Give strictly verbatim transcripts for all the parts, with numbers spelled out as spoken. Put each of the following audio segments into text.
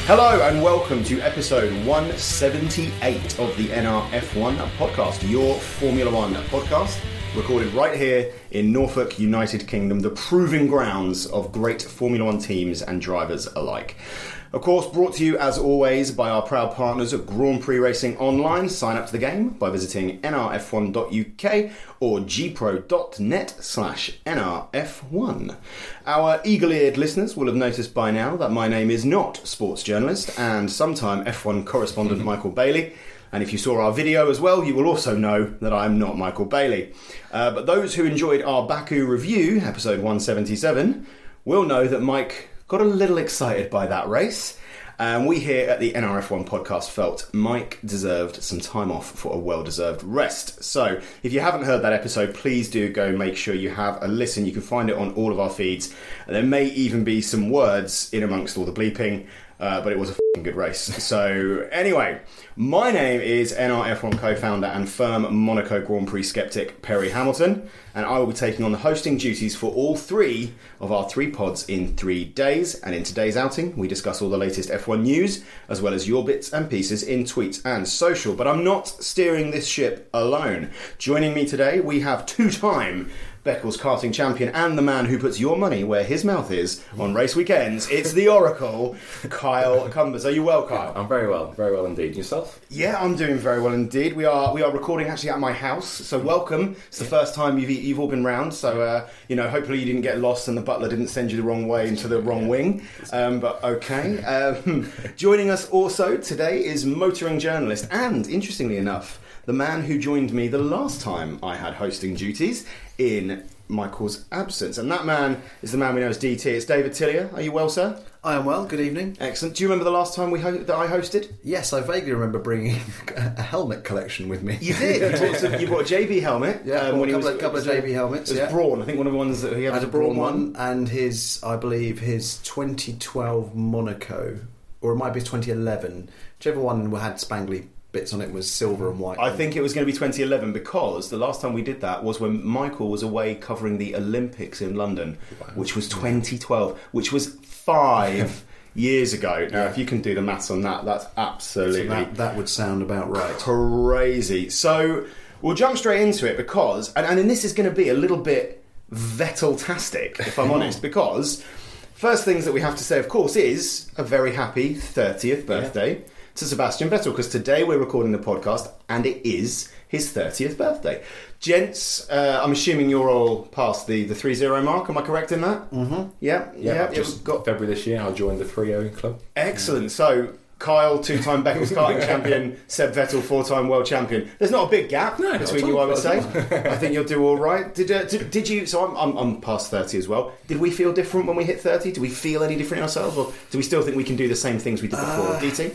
Hello and welcome to episode one seventy-eight of the N R F one podcast, your Formula One podcast, recorded right here in Norfolk, United Kingdom, the proving grounds of great Formula One teams and drivers alike. Of course, brought to you as always by our proud partners at Grand Prix Racing Online. Sign up to the game by visiting n r f one dot u k or g pro dot net slash n r f one. Our eagle-eared listeners will have noticed by now that my name is not sports journalist and sometime F one correspondent Michael Bailey. And if you saw our video as well, you will also know that I'm not Michael Bailey. Uh, but those who enjoyed our Baku review, episode one seventy-seven, will know that Mike got a little excited by that race. And we here at the N R F one podcast felt Mike deserved some time off for a well-deserved rest. So if you haven't heard that episode, please do go make sure you have a listen. You can find it on all of our feeds. And there may even be some words in amongst all the bleeping. Uh, but it was a f***ing good race. So anyway, my name is N R F one co-founder and firm Monaco Grand Prix skeptic Perry Hamilton, and I will be taking on the hosting duties for all three of our three pods in three days. And in today's outing, we discuss all the latest F one news, as well as your bits and pieces in tweets and social. But I'm not steering this ship alone. Joining me today, we have two-time Beccles karting champion and the man who puts your money where his mouth is on race weekends. It's the Oracle, Kyle Cumbers. Are you well, Kyle? I'm very well, very well indeed. Yourself? Yeah, I'm doing very well indeed. We are we are recording actually at my house, so welcome. It's the yeah. first time you've you've all been round, so uh, you know, hopefully you didn't get lost and the butler didn't send you the wrong way into the wrong yeah. wing. Um, but okay. Um, joining us also today is motoring journalist and, interestingly enough, the man who joined me the last time I had hosting duties in Michael's absence. And that man is the man we know as D T. It's David Tillier. Are you well, sir? I am well. Good evening. Excellent. Do you remember the last time we ho- that I hosted? Yes, I vaguely remember bringing a helmet collection with me. You did. You, brought a, you brought a J B helmet. Yeah, um, when a couple, was, of, couple of J B helmets. It was yeah. Brawn. I think one of the ones that he had, had was a Brawn one. one, and his, I believe, his twenty twelve Monaco, or it might be his twenty eleven. Whichever one had spangly bits on it was silver and white. I think it was going to be twenty eleven because the last time we did that was when Michael was away covering the Olympics in London, wow. which was twenty twelve, which was five years ago. Now, yeah. if you can do the maths on that, that's absolutely... So that, that would sound about right. Crazy. So we'll jump straight into it because... And, and this is going to be a little bit Vettel-tastic, if I'm honest, because first things that we have to say, of course, is a very happy thirtieth birthday. Yeah. to Sebastian Vettel, because today we're recording the podcast and it is his thirtieth birthday. Gents, uh, I'm assuming you're all past the, the three zero mark, am I correct in that? Mm-hmm. Yeah, yeah. yeah I've just got February this year, I joined the three oh club. Excellent. So, Kyle, two-time Beccles karting champion, Seb Vettel, four-time world champion. There's not a big gap no, between you, I would say. I think you'll do all right. Did uh, did, did you... So I'm, I'm I'm past thirty as well. Did we feel different when we hit thirty? Do we feel any different in ourselves? Or do we still think we can do the same things we did before? Uh, D T?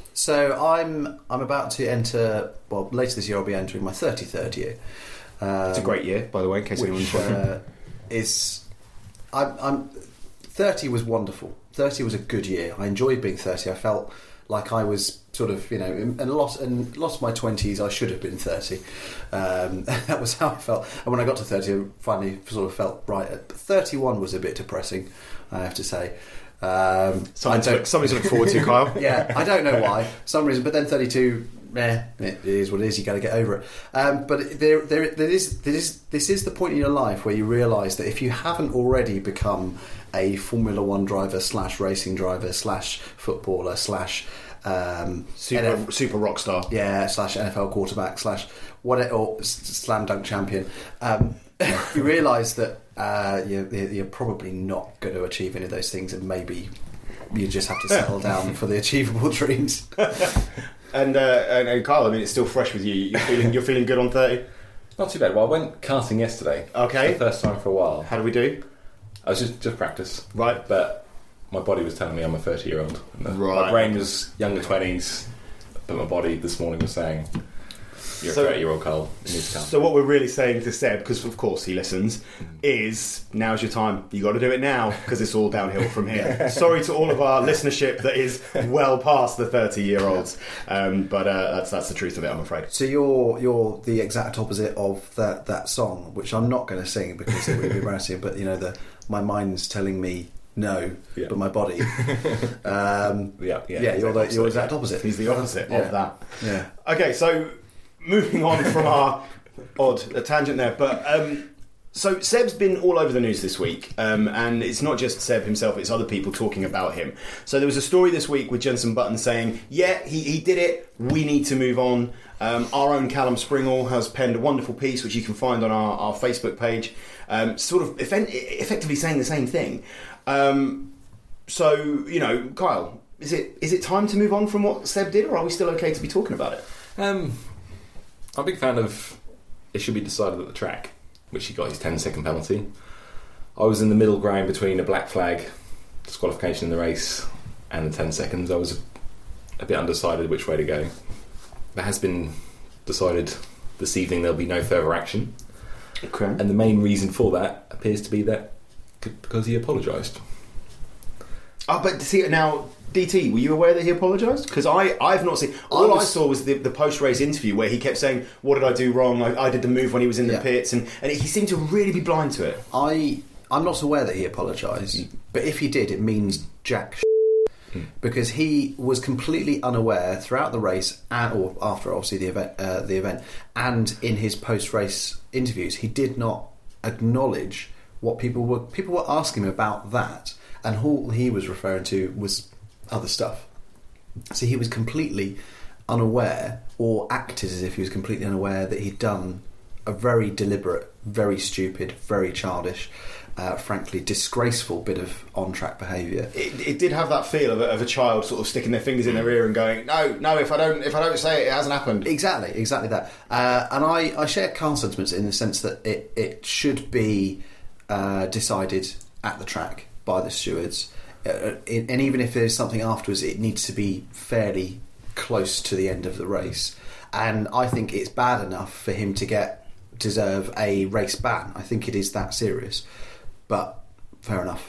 So I'm I'm about to enter. Well, later this year I'll be entering my thirty-third year. Um, it's a great year, by the way, in case anyone's wondering. Uh, is I'm, I'm thirty was wonderful. thirty was a good year. I enjoyed being thirty. I felt like I was sort of, you know, and lost and lost my twenties. I should have been thirty. Um, that was how I felt. And when I got to thirty, I finally sort of felt right. But thirty-one was a bit depressing, I have to say. Um, something, to look, something to look forward to, Kyle. Yeah, I don't know why. Some reason, but then thirty-two, eh, it is what it is. You got to get over it. Um, but there, there, there is, there is. This is the point in your life where you realise that if you haven't already become a Formula One driver slash racing driver slash footballer slash um, super N F- super rock star, yeah, slash N F L quarterback slash what it, or slam dunk champion. Um, you realise that uh, you're, you're probably not going to achieve any of those things, and maybe you just have to settle down for the achievable dreams. and, uh, and and Kyle, I mean, it's still fresh with you. You're feeling you're feeling good on thirty. Not too bad. Well, I went karting yesterday. Okay, for the first time for a while. How do we do? I was just just practice, right? But my body was telling me I'm a thirty year old. Right. My brain was younger twenties, but my body this morning was saying, you're so, a thirty year old Cole. You need to come. So what we're really saying to Seb, because of course he listens, is now's your time. You got to do it now because it's all downhill from here. Sorry to all of our listenership that is well past the thirty year olds, um, but uh, that's that's the truth of it, I'm afraid. So you're you're the exact opposite of that that song, which I'm not going to sing because it would be embarrassing. But you know, the my mind's telling me no, Yeah. but my body. um, Yeah, yeah. yeah, you're the, exact you're opposite. exact opposite. He's the opposite Yeah. of that. Yeah. Okay, so moving on from our odd a tangent there, but um, so Seb's been all over the news this week, um, and it's not just Seb himself; it's other people talking about him. So there was a story this week with Jenson Button saying, "Yeah, he, he did it. We need to move on." Um, our own Callum Springall has penned a wonderful piece, which you can find on our, our Facebook page, um, sort of eff- effectively saying the same thing. Um, so you know, Kyle, is it is it time to move on from what Seb did, or are we still okay to be talking about it? Um, I'm a big fan of it should be decided at the track, which he got his ten second penalty. I was in the middle ground between a black flag disqualification in the race and the ten seconds. I was a, a bit undecided which way to go. It has been decided this evening there'll be no further action. Okay. And the main reason for that appears to be that c- because he apologised. Oh, but see now, D T, were you aware that he apologised? Because I, I've not seen. All I, was- I saw was the, the post-race interview where he kept saying, "What did I do wrong? I, I did the move when he was in the Yeah. pits," and, and he seemed to really be blind to it. I I'm not aware that he apologised, but if he did, it means jack sh- because he was completely unaware throughout the race and or after obviously the event uh, the event and in his post-race interviews he did not acknowledge what people were people were asking him about that, and all he was referring to was other stuff. So he was completely unaware, or acted as if he was completely unaware, that he'd done a very deliberate, very stupid, very childish, uh, frankly disgraceful bit of on-track behaviour. It, it did have that feel of a, of a child sort of sticking their fingers in their ear and going, "No, no, if I don't, if I don't say it, it hasn't happened." Exactly, exactly that. Uh, and I, I share Carl's sentiments in the sense that it, it should be uh, decided at the track by the stewards. Uh, it, and even if there's something afterwards, it needs to be fairly close to the end of the race. And I think it's bad enough for him to get deserve a race ban. I think it is that serious. But fair enough.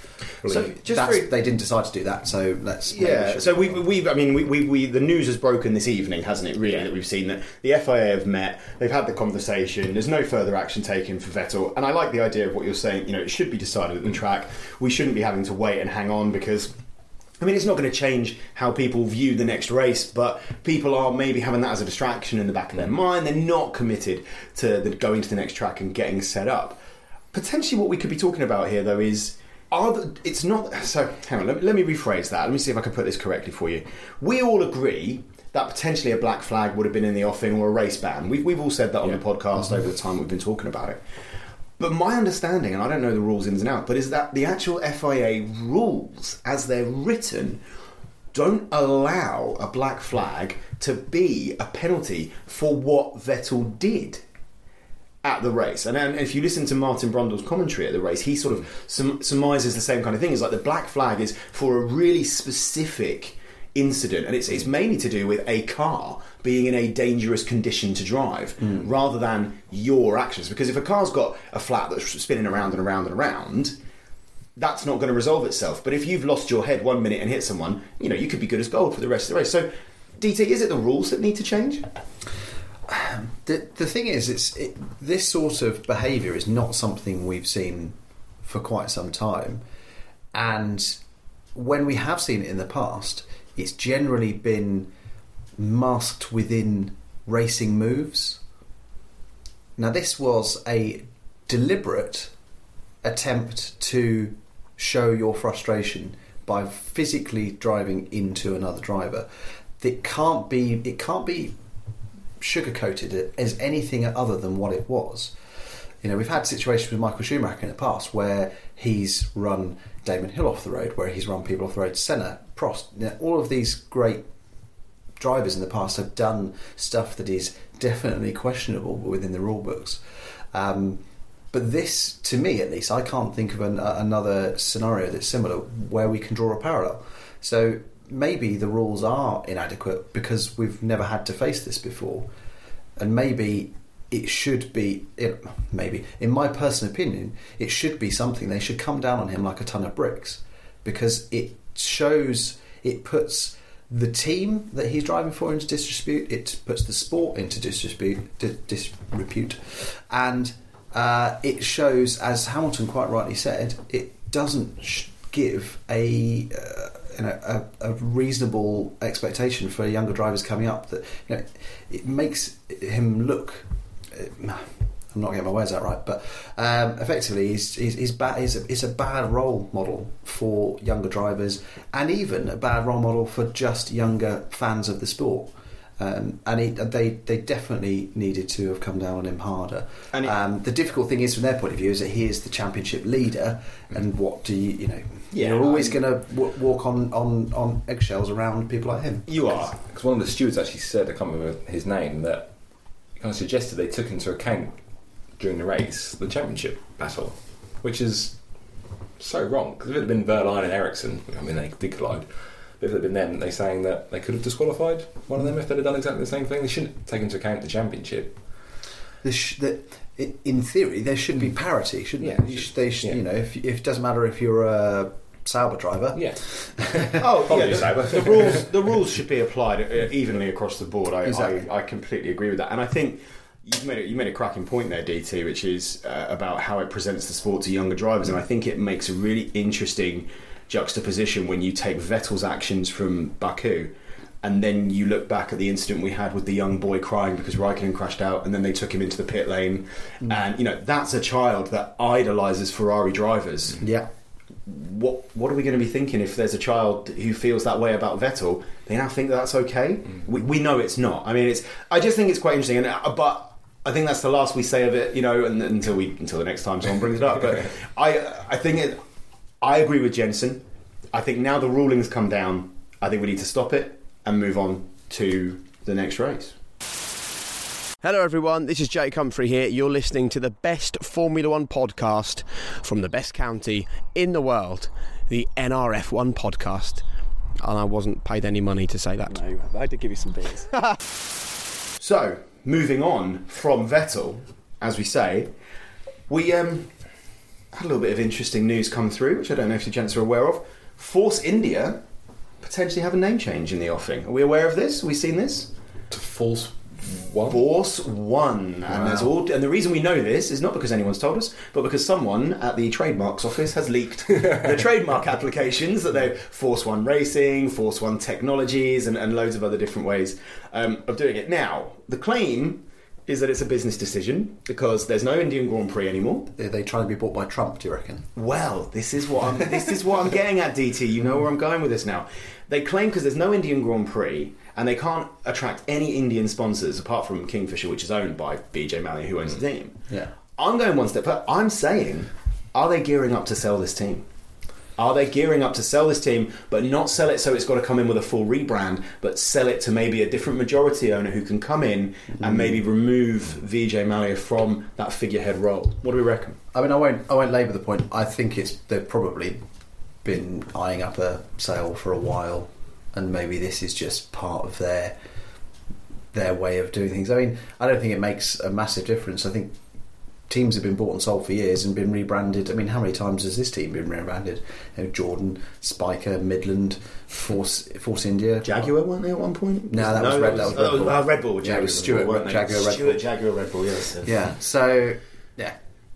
So just That's, very- they didn't decide to do that, so let's. maybe Yeah, should- so we, we, I mean, we, we, we, the news has broken this evening, hasn't it? Really, that we've seen that the F I A have met, they've had the conversation. There's no further action taken for Vettel, and I like the idea of what you're saying. You know, it should be decided at the track. We shouldn't be having to wait and hang on because, I mean, it's not going to change how people view the next race, but people are maybe having that as a distraction in the back of their mind. They're not committed to the, going to the next track and getting set up. Potentially, what we could be talking about here, though, is. Are the, it's not so. Hang on. Let, let me rephrase that. Let me see if I can put this correctly for you. We all agree that potentially a black flag would have been in the offing or a race ban. We've we've all said that on Yeah. the podcast over the time we've been talking about it. But my understanding, and I don't know the rules ins and outs, but is that the actual F I A rules, as they're written, don't allow a black flag to be a penalty for what Vettel did at the race. And, and if you listen to Martin Brundle's commentary at the race, he sort of sum, surmises the same kind of thing. It's like the black flag is for a really specific incident, and it's, it's mainly to do with a car being in a dangerous condition to drive, mm. rather than your actions. Because if a car's got a flat that's spinning around and around and around, that's not going to resolve itself. But if you've lost your head one minute and hit someone, you know, you could be good as gold for the rest of the race. So, D T, is it the rules that need to change? The the thing is, it's it, this sort of behaviour is not something we've seen for quite some time, and when we have seen it in the past, it's generally been masked within racing moves. Now, this was a deliberate attempt to show your frustration by physically driving into another driver. It can't be. It can't be. sugar-coated as anything other than what it was. You know, we've had situations with Michael Schumacher in the past where he's run Damon Hill off the road, where he's run people off the road, Senna, Prost. You know, all of these great drivers in the past have done stuff that is definitely questionable within the rule books. Um, but this, to me at least, I can't think of an, uh, another scenario that's similar where we can draw a parallel. So maybe the rules are inadequate because we've never had to face this before, and maybe it should be it, maybe in my personal opinion it should be something they should come down on him like a ton of bricks, because it shows, it puts the team that he's driving for into disrepute, it puts the sport into disrepute, di- disrepute and uh, it shows, as Hamilton quite rightly said, it doesn't sh- give a uh, you know a, a reasonable expectation for younger drivers coming up. That you know, it makes him look. Uh, I'm not getting my words out right, but um, effectively, he's he's, he's, bad, he's, a, he's a bad role model for younger drivers, and even a bad role model for just younger fans of the sport. Um, and he, they they definitely needed to have come down on him harder. And it, um, the difficult thing is, from their point of view, is that he is the championship leader, and what do you you know? Yeah, you're always going to w- walk on, on, on eggshells around people like him. You are, because one of the stewards actually said, I can't remember his name, that kind of suggested they took into account during the race the championship battle, which is so wrong. Because if it had been Verline and Ericsson, I mean they did collide. But if it had been them, they're saying that they could have disqualified one of them if they'd have done exactly the same thing. They shouldn't take into account the championship. The sh- the, in theory, there should be parity, shouldn't yeah, there? You, should, they should, yeah. you know, if, if it doesn't matter if you're a Sauber driver. Yeah. oh, yeah. The, the rules, the rules should be applied evenly across the board. I, exactly. I, I completely agree with that, and I think you made a, you made a cracking point there, D T, which is uh, about how it presents the sport to younger drivers, and I think it makes a really interesting juxtaposition when you take Vettel's actions from Baku. And then you look back at the incident we had with the young boy crying because Raikkonen crashed out, and then they took him into the pit lane. Mm. And, you know, that's a child that idolises Ferrari drivers. Yeah. What what are we going to be thinking if there's a child who feels that way about Vettel? They now think that that's okay? Mm. We, we know it's not. I mean, it's. I just think it's quite interesting. And uh, But I think that's the last we say of it, you know, and, until we until the next time someone brings it up. But I, I think it, I agree with Jensen. I think now the ruling's come down, I think we need to stop it and move on to the next race. Hello everyone, this is Jake Humphrey here. You're listening to the best Formula One podcast from the best county in the world, the N R F one podcast. And I wasn't paid any money to say that. No, I did give you some beers. So, moving on from Vettel, as we say, we um, had a little bit of interesting news come through, which I don't know if you gents are aware of. Force India potentially have a name change in the offing. Are we aware of this? Have we seen this? To Force One? Force One. Wow. And there's all, and the reason we know this is not because anyone's told us, but because someone at the trademarks office has leaked the trademark applications that they're Force One Racing, Force One Technologies, and, and loads of other different ways um, of doing it. Now, the claim is that it's a business decision because there's no Indian Grand Prix anymore. Are they trying to be bought by Trump, do you reckon? Well, this is what I'm, this is what I'm getting at, D T. You know where I'm going with this now. They claim because there's no Indian Grand Prix and they can't attract any Indian sponsors apart from Kingfisher, which is owned by B J Mallya, who owns the team. Yeah. I'm going one step further. I'm saying, are they gearing up to sell this team? Are they gearing up to sell this team, but not sell it so it's got to come in with a full rebrand, but sell it to maybe a different majority owner who can come in mm-hmm. and maybe remove Vijay Mallya from that figurehead role? What do we reckon? I mean, I won't. I won't labour the point. I think it's they've probably been eyeing up a sale for a while, and maybe this is just part of their their way of doing things. I mean, I don't think it makes a massive difference. I think teams have been bought and sold for years and been rebranded. I mean, how many times has this team been rebranded? You know, Jordan, Spiker, Midland, Force Force India. Jaguar, weren't they at one point? No, that was no, Red, that was Red Bull. Uh, Red Bull. Yeah, it was Stewart, weren't they? Jaguar, Red Stewart, Bull. Jaguar, Red Bull, yes. Yeah, so, yeah.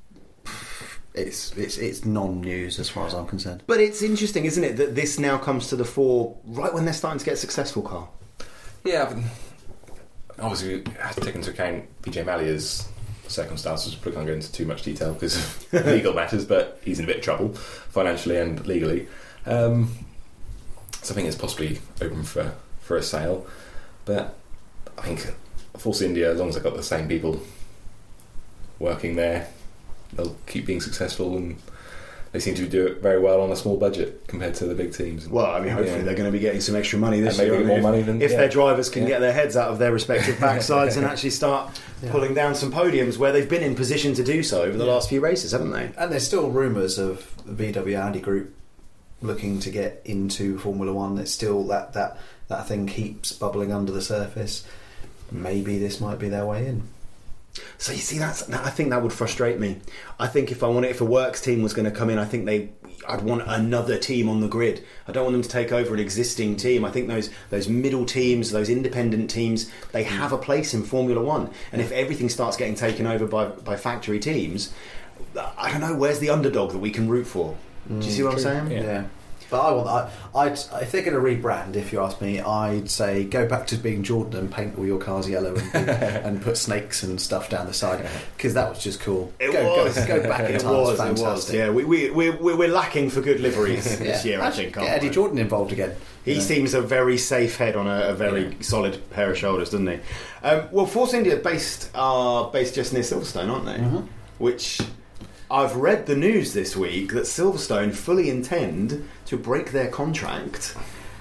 It's, it's, it's non-news as far as I'm concerned. But it's interesting, isn't it, that this now comes to the fore right when they're starting to get successful, Carl? Yeah, obviously we have to take into account Vijay Mallya's circumstances. We can't go into too much detail because of legal matters, but he's in a bit of trouble financially and legally. Um, so I think it's possibly open for, for a sale. But I think Force India, as long as they've got the same people working there, they'll keep being successful, and they seem to do it very well on a small budget compared to the big teams. Well, I mean, hopefully yeah. they're going to be getting some extra money this and maybe year. more if, money than if yeah. their drivers can yeah. get their heads out of their respective backsides and actually start yeah. pulling down some podiums where they've been in position to do so over the yeah. last few races, haven't they? And there's still rumours of the V W Audi Group looking to get into Formula One. It's still that that that thing keeps bubbling under the surface. Maybe this might be their way in. So you see, that's I think that would frustrate me. I think if I wanted, if a works team was going to come in, I think they, I'd want another team on the grid. I don't want them to take over an existing team. I think those those middle teams, those independent teams, they have a place in Formula One. And if everything starts getting taken over by by factory teams, I don't know, where's the underdog that we can root for? Do you see what I'm saying? Yeah. Yeah. But I want. I, I'd, if they're going to rebrand, if you ask me, I'd say go back to being Jordan and paint all your cars yellow and, and put snakes and stuff down the side, because that was just cool. It go, was. Go, go back in It time. was. It's It was. fantastic. Yeah, we we we we're lacking for good liveries this Yeah. year. I Actually, think. get aren't Eddie we? Jordan involved again. He You know. seems a very safe head on a, a very Yeah. solid pair of shoulders, doesn't he? Um, well, Force India based are based just near Silverstone, aren't they? Mhm. Which I've read the news this week that Silverstone fully intend to break their contract,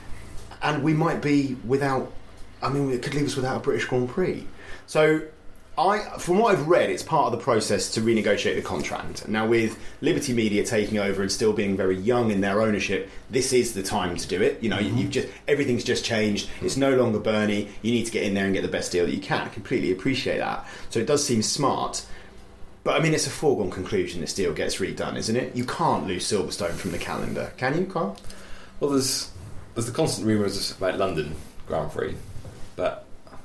and we might be without. I mean, it could leave us without a British Grand Prix. So, I, from what I've read, it's part of the process to renegotiate the contract. Now, with Liberty Media taking over and still being very young in their ownership, this is the time to do it. You know, Mm-hmm. you've just everything's just changed. It's no longer Bernie. You need to get in there and get the best deal that you can. I completely appreciate that. So it does seem smart. But I mean, it's a foregone conclusion this deal gets redone, isn't it? You can't lose Silverstone from the calendar, can you, Carl? Well, there's there's the constant rumours about London Grand Prix, but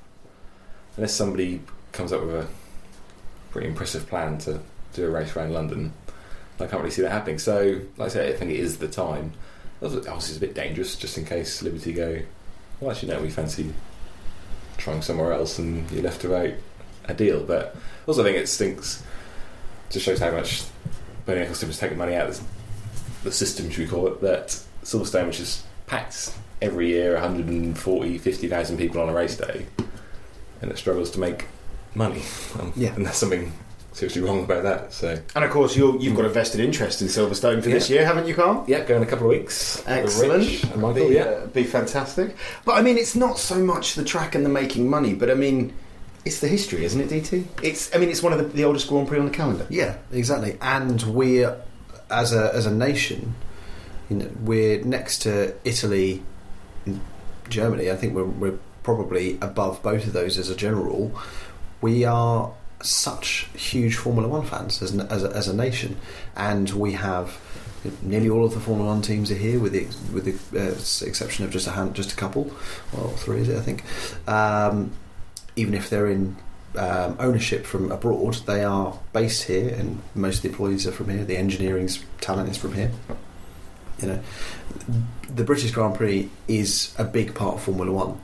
unless somebody comes up with a pretty impressive plan to do a race around London, I can't really see that happening. So, like I say, I think it is the time. Obviously, it's a bit dangerous, just in case Liberty go, well, actually, no, we fancy trying somewhere else, and you're left without a deal. But also, I think it stinks. Just shows how much Bernie Ecclestone was taking money out of the system, should we call it, that Silverstone, which is packed every year, one hundred forty, fifty thousand people on a race day, and it struggles to make money. Um, Yeah. And there's something seriously wrong about that. So, And of course, you're, you've got a vested interest in Silverstone for this Yeah. year, haven't you, Carl? yeah, go in a couple of weeks. with Excellent. Rich and Michael, be, yeah. uh, be fantastic. But I mean, it's not so much the track and the making money, but I mean, it's the history, isn't it, D T? It's. I mean, it's one of the, the oldest Grand Prix on the calendar. Yeah, exactly. And we, as a as a nation, you know, we're next to Italy, and Germany. I think we're we're probably above both of those as a general rule. We are such huge Formula One fans as an, as a, as a nation, and we have nearly all of the Formula One teams are here, with the with the uh, exception of just a hand, just a couple. Well, three is it? I think. Um, even if they're in um, ownership from abroad, they are based here, and most of the employees are from here. The engineering's talent is from here. You know, the British Grand Prix is a big part of Formula One,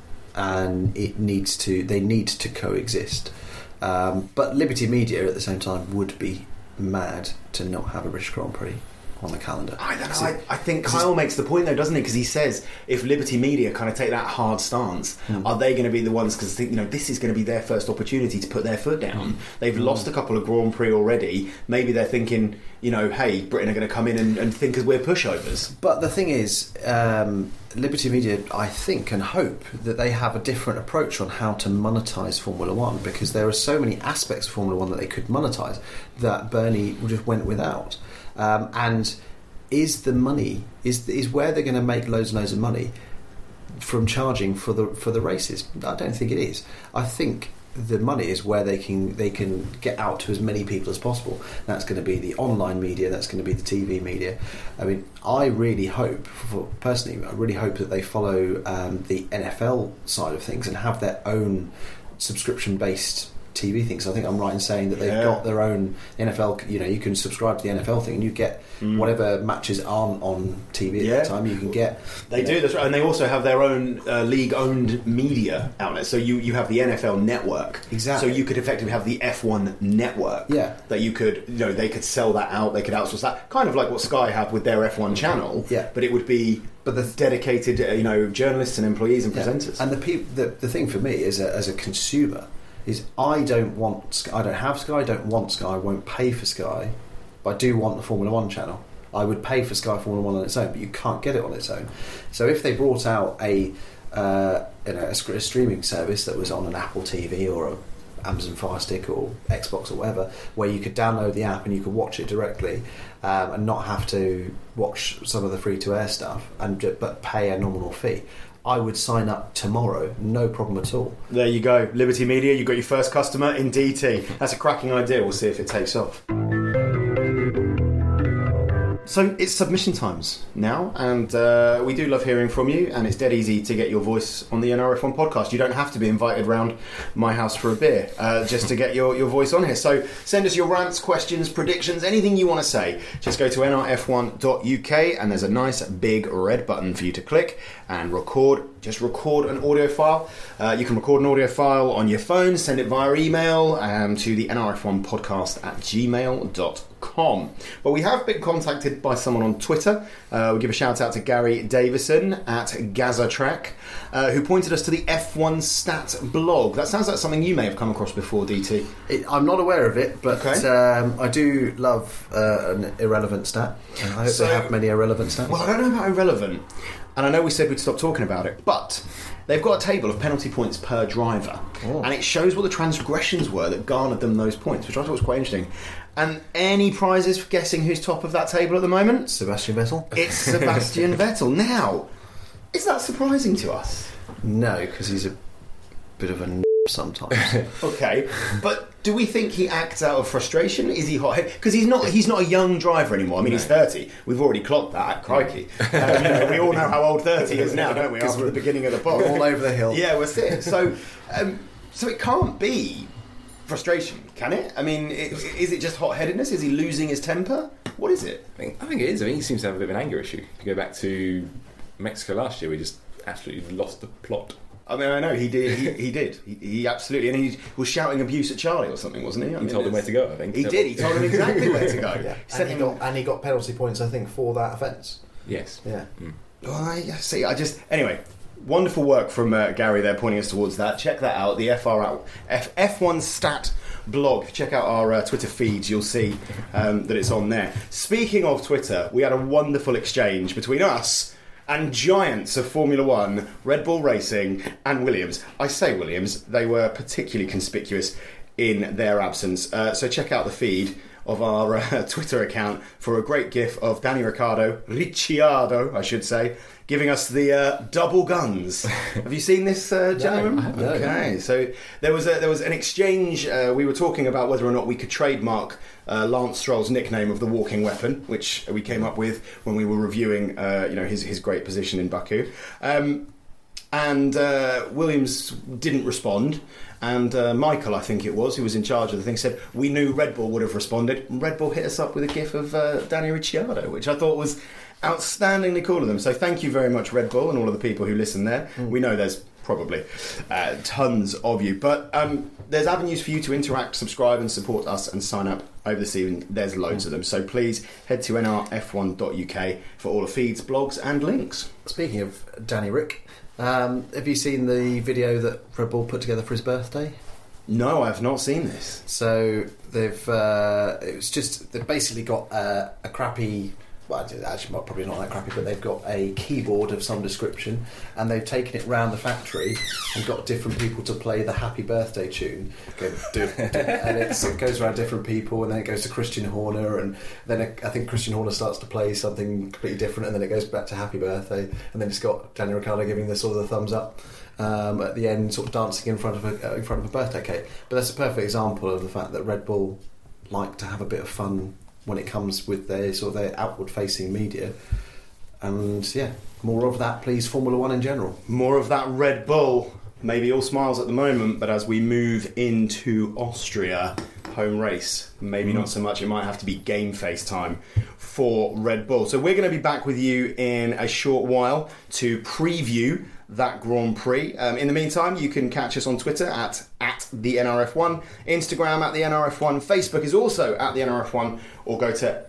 and it needs to. They need to coexist. Um, but Liberty Media at the same time would be mad to not have a British Grand Prix on the calendar. I don't know. I, I think Kyle makes the point, though, doesn't he? Because he says if Liberty Media kind of take that hard stance, Mm. are they going to be the ones? Because you know this is going to be their first opportunity to put their foot down. They've Mm. lost a couple of Grand Prix already. Maybe they're thinking, you know, hey, Britain are going to come in and, and think as we're pushovers. But the thing is, um, Liberty Media, I think and hope that they have a different approach on how to monetize Formula One, because there are so many aspects of Formula One that they could monetize that Bernie just went without. Um, and is the money is is where they're going to make loads and loads of money from charging for the for the races? I don't think it is. I think the money is where they can they can get out to as many people as possible. That's going to be the online media. That's going to be the T V media. I mean, I really hope, for, personally, I really hope that they follow um, the N F L side of things and have their own subscription-based T V things. I think I'm right in saying that they've Yeah. got their own N F L. You know, you can subscribe to the N F L thing, and you get Mm. whatever matches aren't on T V at Yeah. the time. You can get. They you do, know, that's right. And they also have their own uh, league-owned media outlet. So you, you have the N F L network. Exactly. So you could effectively have the F one network. Yeah. That you could, you know, they could sell that out. They could outsource that, kind of like what Sky have with their F one channel. Yeah. But it would be, But the dedicated, uh, you know, journalists and employees and Yeah. presenters. And the, peop- the the thing for me as a as a consumer is I don't want Sky, I don't have Sky, I don't want Sky, I won't pay for Sky, but I do want the Formula One channel. I would pay for Sky Formula One on its own, but you can't get it on its own. So if they brought out a uh, you know a, sc- a streaming service that was on an Apple T V or a Amazon Fire Stick or Xbox or whatever, where you could download the app and you could watch it directly, um, and not have to watch some of the free-to-air stuff, and ju- but pay a nominal fee, I would sign up tomorrow, no problem at all. There you go. Liberty Media, you got your first customer in D T. That's a cracking idea. We'll see if it takes off. So it's submission times now, and uh, we do love hearing from you, and it's dead easy to get your voice on the N R F one podcast. You don't have to be invited round my house for a beer uh, just to get your, your voice on here. So send us your rants, questions, predictions, anything you want to say. Just go to N R F one dot U K and there's a nice big red button for you to click and record. Just record an audio file. Uh, you can record an audio file on your phone, send it via email um, to the N R F one podcast at gmail dot com. But we have been contacted by someone on Twitter. Uh, we'll give a shout out to Gary Davison at GazaTrack, uh, who pointed us to the F one Stat blog. That sounds like something you may have come across before, D T. It, I'm not aware of it, but Okay. um, I do love uh, an irrelevant stat. And I hope So- they have many irrelevant stats. Well, I don't know about irrelevant, and I know we said we'd stop talking about it, but they've got a table of penalty points per driver, Oh. and it shows what the transgressions were that garnered them those points, which I thought was quite interesting. And any prizes for guessing who's top of that table at the moment? Sebastian Vettel? It's Sebastian Vettel. Now, is that surprising to us? No, because he's a bit of a n- sometimes. Okay, but do we think he acts out of frustration? Is he hot? Because he's not. He's not a young driver anymore. I mean, he's thirty. We've already clocked that. Crikey! Um, you know, we all know how old thirty is now, don't we? After the beginning of the pod, All over the hill. Yeah, that's it. So, um, so it can't be frustration, can it? I mean, it, is it just hot-headedness? Is he losing his temper? What is it? I think, I think it is. I think he seems to have a bit of an anger issue. If you go back to Mexico last year, we just absolutely lost the plot. I mean, I know he did. He, he did. He, he absolutely, and he was shouting abuse at Charlie or something, wasn't he? I He mean, told him where it's- to go, I think. He did. He told him exactly where to go. Yeah. Sent And, he him- got, and he got penalty points, I think, for that offence. Yes. Yeah. Oh, I see. I just anyway. Wonderful work from uh, Gary there, pointing us towards that. Check that out. The F R out F F one Stat blog. If you check out our uh, Twitter feeds, you'll see um, that it's on there. Speaking of Twitter, we had a wonderful exchange between us and giants of Formula One, Red Bull Racing, and Williams. I say Williams; they were particularly conspicuous in their absence. Uh, so check out the feed of our uh, Twitter account for a great gif of Danny Ricciardo, Ricciardo, I should say, giving us the uh, double guns. Have you seen this, uh, gentlemen? I haven't. Okay, so there was a, there was an exchange. Uh, we were talking about whether or not we could trademark uh, Lance Stroll's nickname of the walking weapon, which we came up with when we were reviewing, uh, you know, his his great position in Baku. Um, and uh, Williams didn't respond. And uh, Michael, I think it was, who was in charge of the thing, said, we knew Red Bull would have responded. And Red Bull hit us up with a gif of uh, Danny Ricciardo, which I thought was outstandingly cool of them. So thank you very much, Red Bull, and all of the people who listen there. Mm. We know there's probably uh, tons of you. But um, there's avenues for you to interact, subscribe and support us and sign up over this evening. There's loads mm. of them. So please head to N R F one dot U K for all the feeds, blogs and links. Speaking of Danny Rick, um, have you seen the video that Red Bull put together for his birthday? No, I've not seen this. So they've uh, it's just they've basically got uh, a crappy. Well, actually, probably not that crappy, but they've got a keyboard of some description, and they've taken it round the factory and got different people to play the Happy Birthday tune. Go, do, do, and it's, it goes around different people, and then it goes to Christian Horner, and then it, I think Christian Horner starts to play something completely different, and then it goes back to Happy Birthday, and then it's got Daniel Ricciardo giving the sort of the thumbs up um, at the end, sort of dancing in front of a, in front of a birthday cake. But that's a perfect example of the fact that Red Bull like to have a bit of fun when it comes with their sort of their outward-facing media. And yeah, more of that, please, Formula One in general. More of that Red Bull. Maybe all smiles at the moment, but as we move into Austria, home race, maybe mm. not so much. It might have to be game face time for Red Bull. So we're going to be back with you in a short while to preview that Grand Prix. Um, in the meantime, you can catch us on Twitter at, at the N R F one, Instagram at the N R F one, Facebook is also at the N R F one, or go to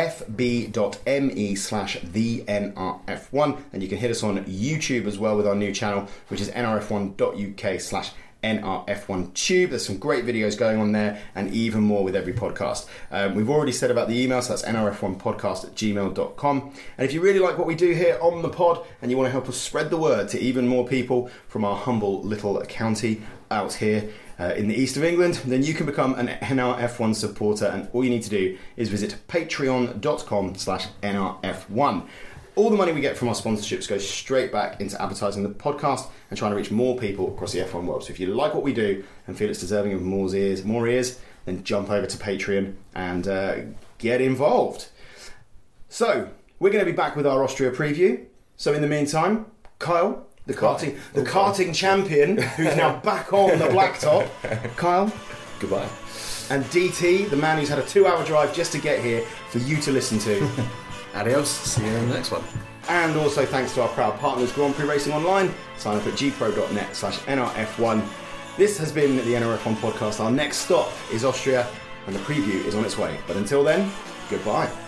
fb.me slash the NRF1, and you can hit us on YouTube as well with our new channel, which is nrf1.uk slash N R F one Tube. There's some great videos going on there, and even more with every podcast. Um, we've already said about the email, so that's N R F one podcast at gmail dot com. And if you really like what we do here on the pod, and you want to help us spread the word to even more people from our humble little county out here uh, in the east of England, then you can become an N R F one supporter, and all you need to do is visit patreon.com slash NRF1. All the money we get from our sponsorships goes straight back into advertising the podcast and trying to reach more people across the F one world. So if you like what we do and feel it's deserving of more ears, more ears, then jump over to Patreon and uh, get involved. So, we're going to be back with our Austria preview. So in the meantime, Kyle, the karting, the Okay. karting champion, who's now back on the blacktop. Kyle. Goodbye. And D T, the man who's had a two-hour drive just to get here for you to listen to. Adios. See you in the next one. And also thanks to our proud partners, Grand Prix Racing Online. Sign up at gpro.net slash NRF1. This has been the N R F one podcast. Our next stop is Austria, and the preview is on its way. But until then, goodbye.